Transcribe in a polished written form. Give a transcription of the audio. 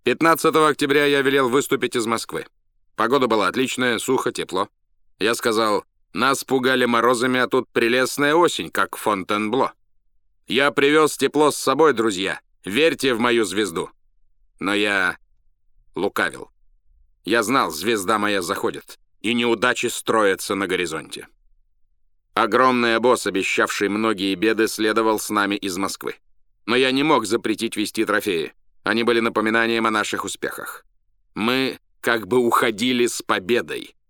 15 октября я велел выступить из Москвы. Погода была отличная, сухо, тепло. Я сказал, нас пугали морозами, а тут прелестная осень, как Фонтенбло. Я привез тепло с собой, друзья. Верьте в мою звезду. Но я лукавил. Я знал, звезда моя заходит, и неудачи строятся на горизонте. Огромный обоз, обещавший многие беды, следовал с нами из Москвы. Но я не мог запретить везти трофеи. Они были напоминанием о наших успехах. Мы как бы уходили с победой.